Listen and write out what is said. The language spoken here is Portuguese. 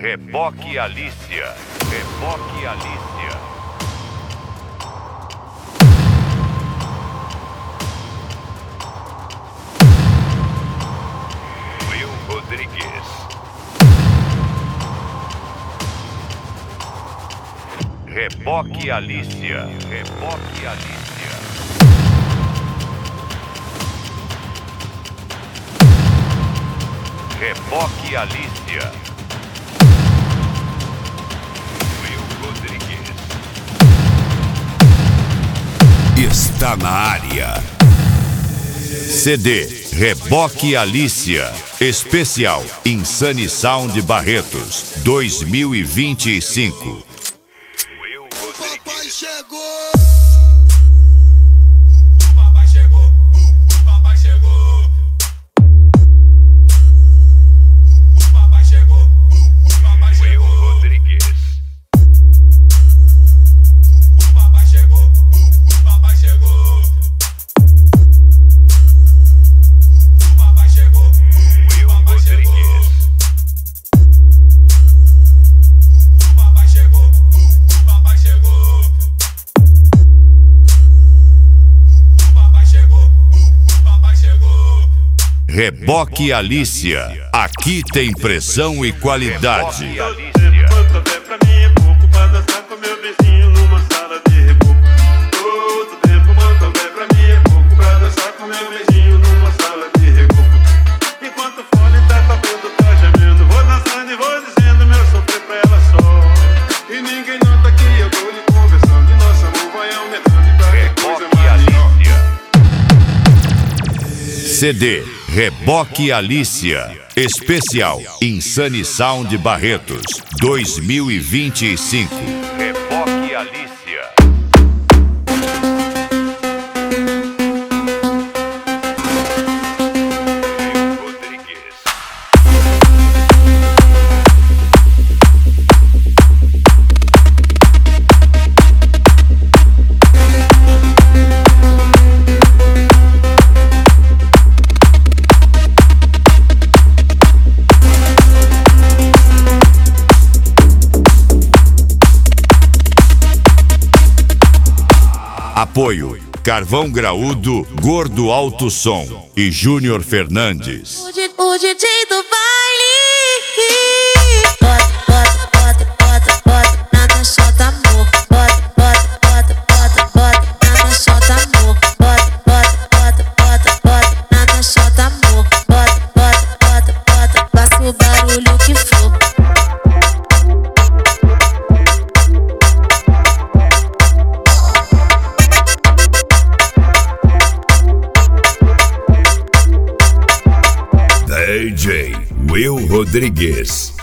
Reboque Alicia. Reboque Alicia. Will Rodrigues. Reboque Alicia. Reboque Alicia. Reboque Alicia. Will Rodrigues. Está na área. CD Reboque Alicia. Especial Insane Sound Barretos 2025. Will Rodrigues. Papai chegou. Papai chegou, papai chegou. Papai chegou, papai Will chegou. Rodrigues. Papai chegou, papai chegou. Papai chegou, Will papai chegou. Rodrigues. Papai chegou, papai chegou. Papai chegou, papai chegou. Reboque Alicia. Aqui tem pressão e qualidade. Todo tempo quanto é pra mim é pouco pra dançar com meu vizinho numa sala de reboco. Todo tempo quanto é pra mim é pouco pra dançar com meu vizinho numa sala de reboco. Enquanto o fone tá tocando, tá gemendo, vou dançando e vou dizendo meu sofrer pra ela só. E ninguém nota que eu tô lhe conversando e nosso amor vai aumentando e pra depois é Reboque maior. Alicia. CD Reboque Alicia. Especial Insane Sound Barretos 2025. Reboque Alicia. Will Rodrigues. Apoio Carvão Graúdo, Gordo Alto Som e Júnior Fernandes. O DJ do baile. Bota, bota, bota, bota na dançota, amor. Bota, bota, bota, bota, bota na dançota, amor. Bota, bota, bota, bota, bota na dançota, amor. Bota, bota, bota, bota, faça o barulho que for. DJ Will Rodrigues.